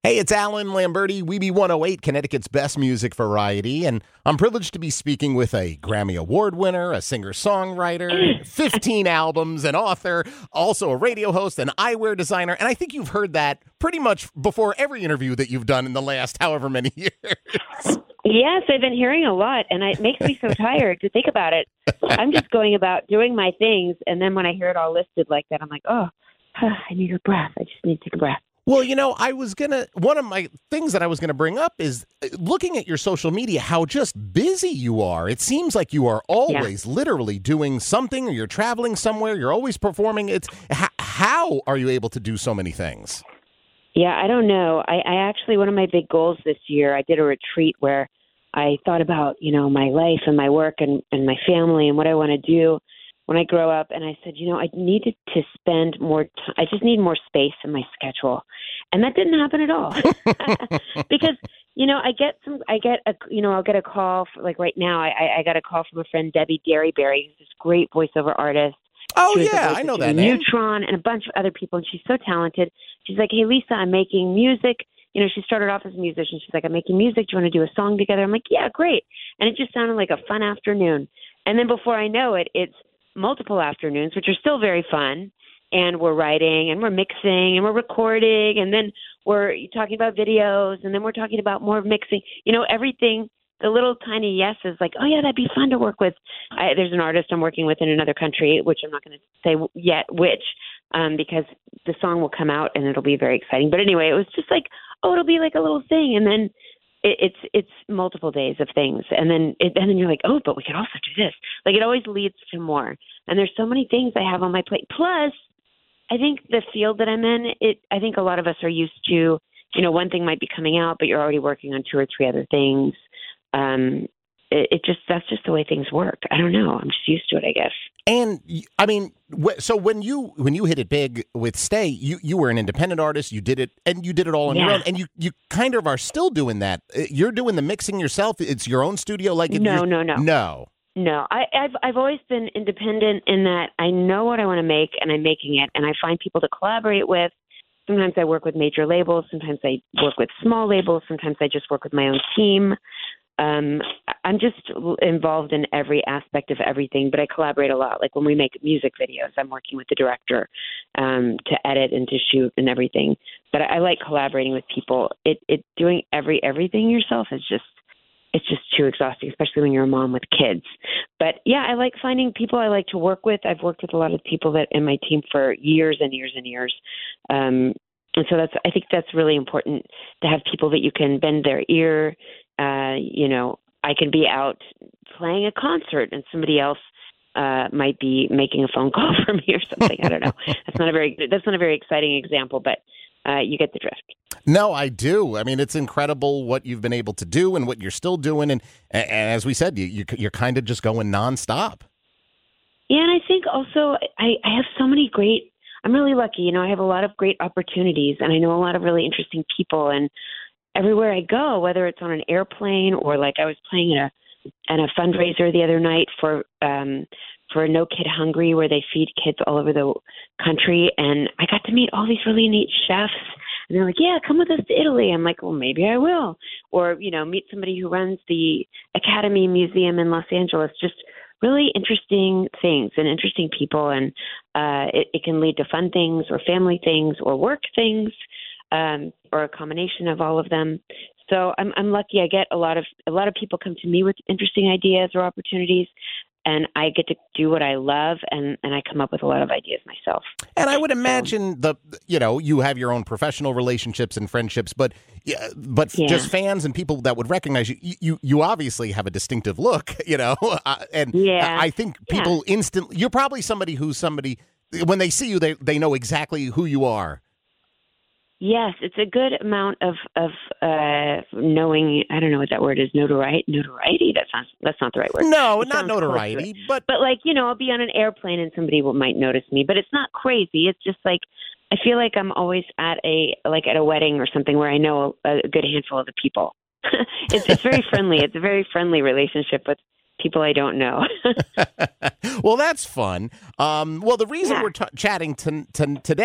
Hey, it's Alan Lamberti, Weeby 108, Connecticut's best music variety, and I'm privileged to be speaking with a Grammy Award winner, a singer-songwriter, 15 albums, an author, also a radio host, an eyewear designer, and I think you've heard that pretty much before every interview that you've done in the last however many years. Yes, I've been hearing a lot, and it makes me so tired to think about it. I'm just going about doing my things, and then when I hear it all listed like that, I'm like, oh, I need a breath. I just need to take a breath. Well, one of my things that I was going to bring up is looking at your social media, how just busy you are. It seems like you are always literally doing something, or you're traveling somewhere, you're always performing. How are you able to do so many things? Yeah, I don't know. I actually, one of my big goals this year, I did a retreat where I thought about, my life and my work and my family and what I want to do when I grow up. And I said, I needed to spend more time. I just need more space in my schedule. And that didn't happen at all because, I'll get a call like right now. I got a call from a friend, Debbie Derryberry, who's this great voiceover artist. Oh, yeah, I know that name. Neutron and a bunch of other people. And she's so talented. She's like, hey, Lisa, I'm making music. She started off as a musician. She's like, I'm making music. Do you want to do a song together? I'm like, yeah, great. And it just sounded like a fun afternoon. And then before I know it, it's multiple afternoons, which are still very fun. And we're writing and we're mixing and we're recording. And then we're talking about videos. And then we're talking about more mixing. Everything, the little tiny yeses, like, oh, yeah, that'd be fun to work with. There's an artist I'm working with in another country, which I'm not going to say yet which, because the song will come out and it'll be very exciting. But anyway, it was just like, oh, it'll be like a little thing. And then it's multiple days of things. And then you're like, oh, but we could also do this. Like, it always leads to more. And there's so many things I have on my plate. Plus, I think the field that I'm in, I think a lot of us are used to, one thing might be coming out, but you're already working on 2 or 3 other things. That's just the way things work. I don't know. I'm just used to it, I guess. And I mean, so when you hit it big with Stay, you were an independent artist. You did it, and you did it all on your own. And you kind of are still doing that. You're doing the mixing yourself. It's your own studio. No. I've always been independent in that I know what I want to make, and I'm making it, and I find people to collaborate with. Sometimes I work with major labels. Sometimes I work with small labels. Sometimes I just work with my own team. I'm just involved in every aspect of everything, but I collaborate a lot. Like when we make music videos, I'm working with the director to edit and to shoot and everything. But I like collaborating with people. Doing everything yourself is just too exhausting, especially when you're a mom with kids. But yeah, I like finding people I like to work with. I've worked with a lot of people that in my team for years and years and years. And so I think that's really important to have people that you can bend their ear. I can be out playing a concert and somebody else might be making a phone call for me or something. I don't know. That's not a very exciting example, but you get the drift. No, I do. I mean, it's incredible what you've been able to do and what you're still doing. And as we said, you're kind of just going nonstop. Yeah, and I think also I have so many I'm really lucky. I have a lot of great opportunities, and I know a lot of really interesting people. And everywhere I go, whether it's on an airplane or like I was playing at a fundraiser the other night for No Kid Hungry, where they feed kids all over the country. And I got to meet all these really neat chefs. And they're like, yeah, come with us to Italy. I'm like, well, maybe I will. Or, meet somebody who runs the Academy Museum in Los Angeles. Just really interesting things and interesting people. And it can lead to fun things or family things or work things. Or a combination of all of them. So I'm lucky. I get a lot of people come to me with interesting ideas or opportunities, and I get to do what I love, and I come up with a lot of ideas myself. And I would imagine you have your own professional relationships and friendships, but just fans and people that would recognize you. You obviously have a distinctive look, I think people instantly. You're probably somebody when they see you, they know exactly who you are. Yes, it's a good amount of knowing. I don't know what that word is. Notoriety. That's not the right word. No, not notoriety, but like I'll be on an airplane and somebody might notice me, but it's not crazy. It's just like I feel like I'm always at a wedding or something where I know a good handful of the people. It's very friendly. It's a very friendly relationship with people I don't know. Well, that's fun. Well, the reason we're chatting today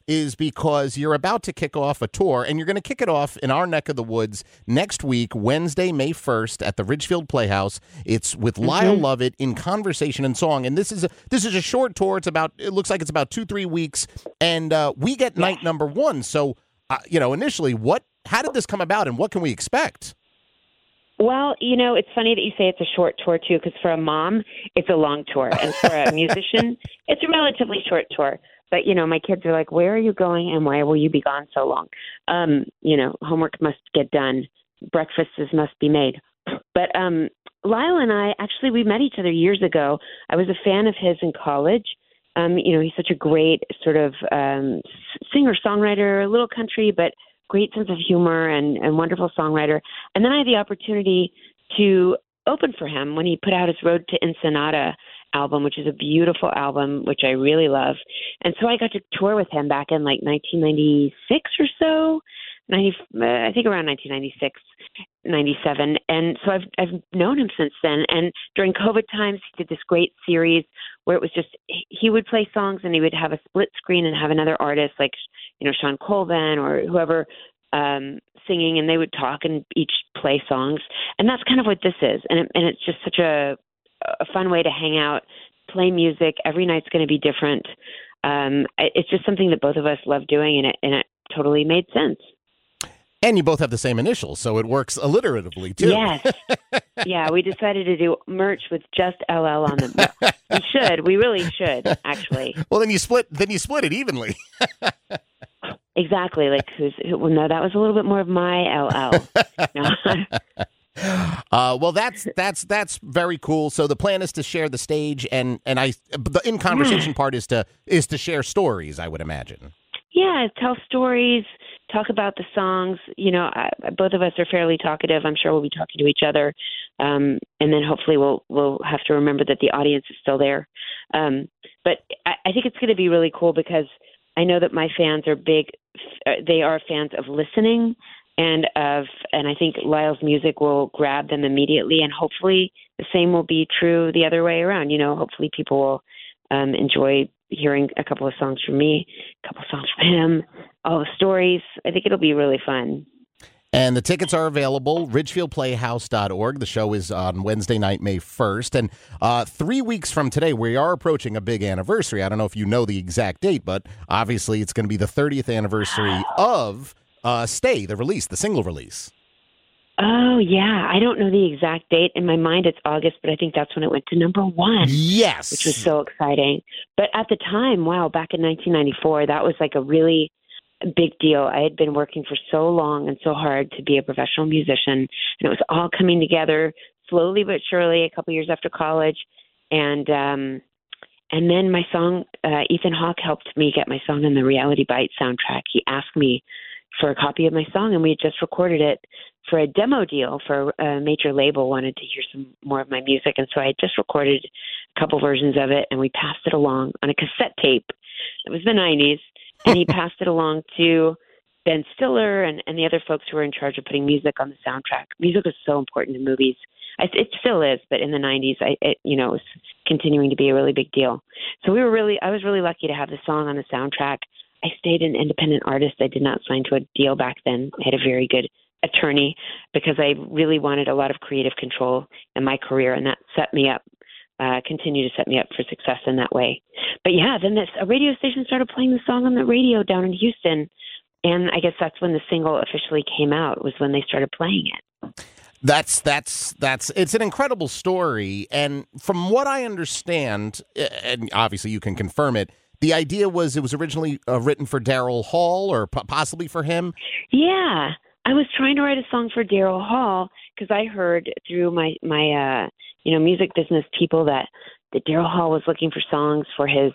is because you're about to kick off a tour, and you're going to kick it off in our neck of the woods next week, Wednesday, May 1st, at the Ridgefield Playhouse. It's with Lyle Lovett in conversation and song, and this is a short tour. It looks like it's about 2-3 weeks, and we get night number one. So, initially, how did this come about, and what can we expect? Well, it's funny that you say it's a short tour, too, because for a mom, it's a long tour. And for a musician, it's a relatively short tour. But, my kids are like, where are you going and why will you be gone so long? Homework must get done. Breakfasts must be made. But Lyle and I, actually, we met each other years ago. I was a fan of his in college. He's such a great sort of singer-songwriter, a little country, but great sense of humor and wonderful songwriter. And then I had the opportunity to open for him when he put out his Road to Ensenada album, which is a beautiful album, which I really love. And so I got to tour with him back in like 1996 or so, I think around 1996, 97. And so I've known him since then. And during COVID times, he did this great series where it was just, he would play songs and he would have a split screen and have another artist like, Sean Colvin or whoever singing, and they would talk and each play songs. And that's kind of what this is. And it's just such a fun way to hang out, play music. Every night's going to be different. It's just something that both of us love doing, and it totally made sense. And you both have the same initials, so it works alliteratively, too. Yes. Yeah, we decided to do merch with just LL on them. We really should, actually. Well, then you split it evenly. Exactly. Like, no, that was a little bit more of my LL. No. Well, that's very cool. So the plan is to share the stage, and the in conversation part is to share stories, I would imagine. Yeah, tell stories, talk about the songs. Both of us are fairly talkative. I'm sure we'll be talking to each other, and then hopefully we'll have to remember that the audience is still there. But I think it's going to be really cool because I know that my fans are big. They are fans of listening, and I think Lyle's music will grab them immediately, and hopefully the same will be true the other way around. Hopefully people will enjoy hearing a couple of songs from me, a couple of songs from him, all the stories. I think it'll be really fun. And the tickets are available, ridgefieldplayhouse.org. The show is on Wednesday night, May 1st. And 3 weeks from today, we are approaching a big anniversary. I don't know if you know the exact date, but obviously it's going to be the 30th anniversary of Stay, the single release. Oh, yeah. I don't know the exact date. In my mind, it's August, but I think that's when it went to number one. Yes. Which was so exciting. But at the time, back in 1994, that was like a really big deal. I had been working for so long and so hard to be a professional musician, and it was all coming together slowly but surely a couple years after college. And then my song, Ethan Hawke helped me get my song in the Reality Bites soundtrack. He asked me for a copy of my song, and we had just recorded it for a demo deal for a major label, wanted to hear some more of my music. And so I had just recorded a couple versions of it, and we passed it along on a cassette tape. It was the 90s. And he passed it along to Ben Stiller and the other folks who were in charge of putting music on the soundtrack. Music was so important in movies. It still is, but in the 90s, it was continuing to be a really big deal. So I was really lucky to have the song on the soundtrack. I stayed an independent artist. I did not sign to a deal back then. I had a very good attorney because I really wanted a lot of creative control in my career, and that set me up. Continue to set me up for success in that way. But yeah, then a radio station started playing the song on the radio down in Houston, and I guess that's when the single officially came out, was when they started playing it. That's it's an incredible story, and from what I understand, and obviously you can confirm it, the idea was it was originally written for Daryl Hall, or possibly for him. Yeah, I was trying to write a song for Daryl Hall because I heard through my music business people that Daryl Hall was looking for songs for his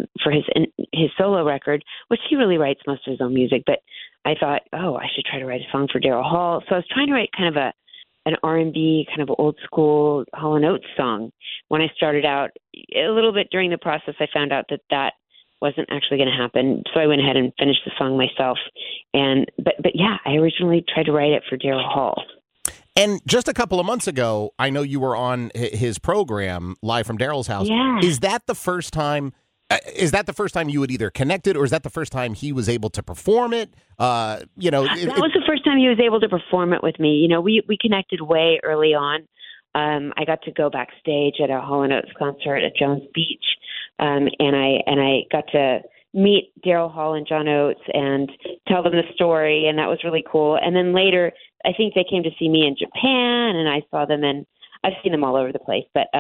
solo record, which he really writes most of his own music. But I thought, I should try to write a song for Daryl Hall. So I was trying to write kind of an R&B, kind of old school Hall & Oates song. When I started out, a little bit during the process, I found out that wasn't actually going to happen. So I went ahead and finished the song myself. But yeah, I originally tried to write it for Daryl Hall. And just a couple of months ago, I know you were on his program, Live from Daryl's House. Yeah. Is that the first time Is that the first time you had either connected, or is that the first time he was able to perform it? That was the first time he was able to perform it with me. You know, we connected way early on. I got to go backstage at a Hall & Oates concert at Jones Beach, and I got to meet Daryl Hall and John Oates and tell them the story, and that was really cool. And then later, I think they came to see me in Japan, and I saw them, and I've seen them all over the place. But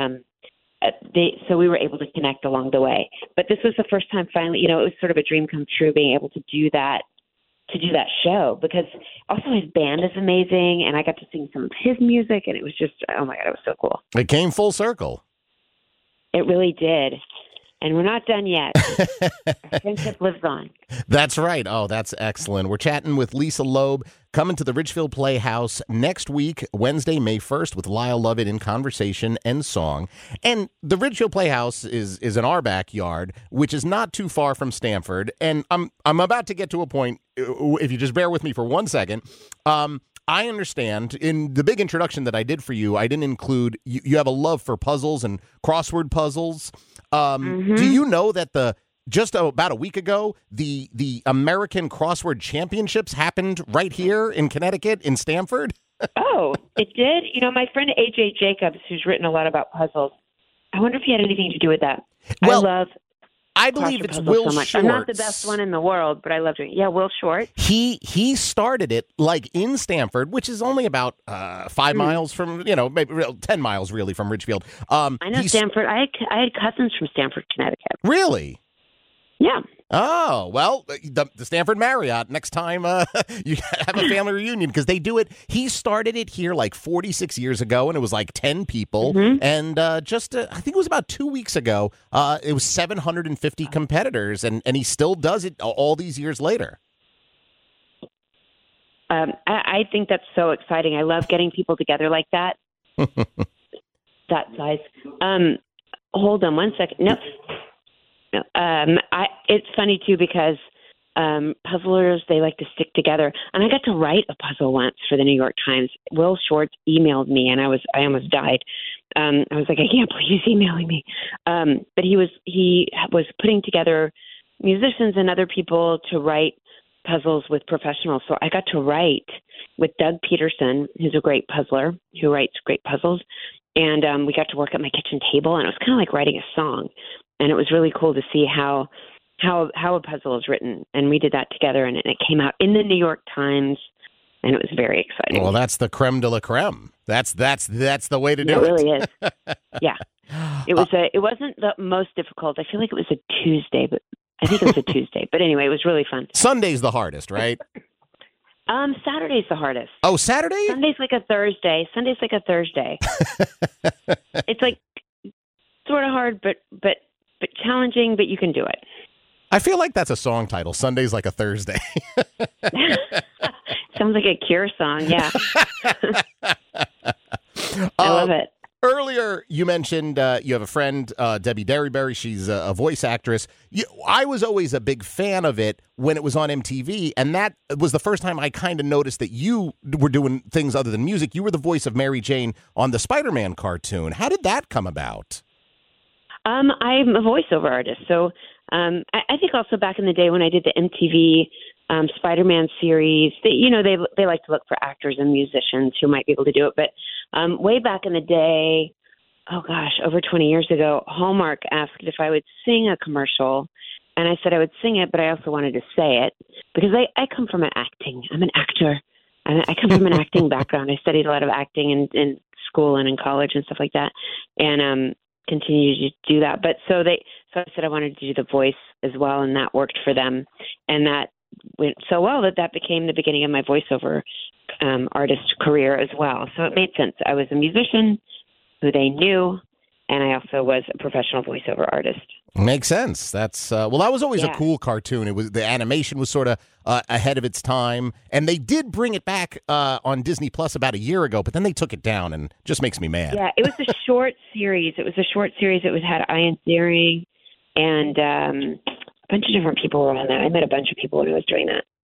so we were able to connect along the way. But this was the first time finally, you know, it was sort of a dream come true being able to do that show, because also his band is amazing, and I got to sing some of his music, and it was just, oh my God, it was so cool. It came full circle. It really did. And we're not done yet. Our friendship lives on. That's right. Oh, that's excellent. We're chatting with Lisa Loeb, coming to the Ridgefield Playhouse next week, Wednesday, May 1st, with Lyle Lovett in conversation and song. And the Ridgefield Playhouse is in our backyard, which is not too far from Stamford. And I'm about to get to a point, if you just bear with me for 1 second. I understand in the big introduction that I did for you, I didn't include, you have a love for puzzles and crossword puzzles. Do you know that just about a week ago, the American Crossword Championships happened right here in Connecticut, in Stamford? Oh, it did? You know, my friend A.J. Jacobs, who's written a lot about puzzles, I wonder if he had anything to do with that. Well, I believe it's Will Shortz. I'm not the best one in the world, but I love doing it. Yeah, Will Shortz. He started it like in Stamford, which is only about 5 miles from, maybe 10 miles really from Ridgefield. I know Stamford. I had cousins from Stamford, Connecticut. Really? Yeah. Oh, well, the Stamford Marriott, next time you have a family reunion, because they do it. He started it here like 46 years ago, and it was like 10 people. And I think it was about 2 weeks ago, it was 750 competitors, and he still does it all these years later. I think that's so exciting. I love getting people together like that. That size. Hold on 1 second. No. It's funny too, because puzzlers, they like to stick together. And I got to write a puzzle once for the New York Times. Will Shortz emailed me, and I almost died. I was like, I can't believe he's emailing me. But he was putting together musicians and other people to write puzzles with professionals. So I got to write with Doug Peterson, who's a great puzzler who writes great puzzles. And we got to work at my kitchen table, and it was kind of like writing a song. And it was really cool to see how a puzzle is written. And we did that together, and it came out in the New York Times, and it was very exciting. Well, that's the creme de la creme. That's the way to do it. It really is. Yeah. It wasn't the most difficult. I feel like it was a Tuesday, but I think it was a Tuesday. But anyway, it was really fun. Sunday's the hardest, right? Saturday's the hardest. Oh, Saturday? Sunday's like a Thursday. It's like sort of hard, but challenging, but you can do it. I feel like that's a song title. Sunday's like a Thursday. Sounds like a Cure song, yeah. I love it. Earlier, you mentioned you have a friend, Debbie Derryberry. She's a voice actress. I was always a big fan of it when it was on MTV, and that was the first time I kind of noticed that you were doing things other than music. You were the voice of Mary Jane on the Spider-Man cartoon. How did that come about? I'm a voiceover artist, so I think also back in the day when I did the MTV Spider-Man series, they like to look for actors and musicians who might be able to do it. But way back in the day, oh gosh, over 20 years ago, Hallmark asked if I would sing a commercial, and I said I would sing it, but I also wanted to say it because I come from acting. I'm an actor. I come from an acting background. I studied a lot of acting in school and in college and stuff like that, and continue to do that. But so I said I wanted to do the voice as well, and that worked for them, and that went so well that became the beginning of my voiceover artist career as well. So it made sense. I was a musician who they knew, and I also was a professional voiceover artist. Makes sense. That's that was always a cool cartoon. It was, the animation was sort of ahead of its time, and they did bring it back on Disney Plus about a year ago, but then they took it down, and just makes me mad. Yeah, it was a short series. It had Ian Ziering, and a bunch of different people were on that. I met a bunch of people when I was doing that.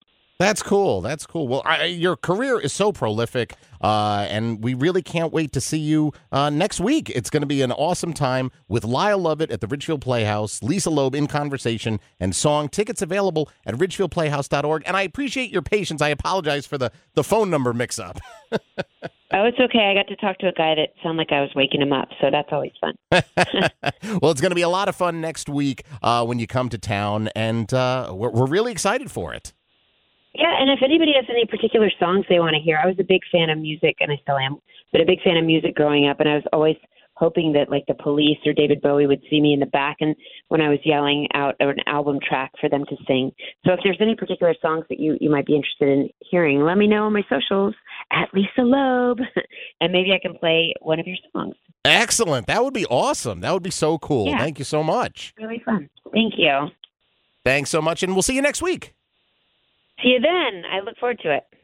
That's cool. That's cool. Well, your career is so prolific, and we really can't wait to see you next week. It's going to be an awesome time with Lyle Lovett at the Ridgefield Playhouse, Lisa Loeb in conversation, and song. Tickets available at ridgefieldplayhouse.org. And I appreciate your patience. I apologize for the phone number mix-up. Oh, it's okay. I got to talk to a guy that sounded like I was waking him up, so that's always fun. Well, it's going to be a lot of fun next week when you come to town, and we're really excited for it. Yeah, and if anybody has any particular songs they want to hear, I was a big fan of music, and I still am, but a big fan of music growing up, and I was always hoping that like the Police or David Bowie would see me in the back and when I was yelling out an album track for them to sing. So if there's any particular songs that you might be interested in hearing, let me know on my socials at Lisa Loeb, and maybe I can play one of your songs. Excellent. That would be awesome. That would be so cool. Yeah. Thank you so much. Really fun. Thank you. Thanks so much, and we'll see you next week. See you then. I look forward to it.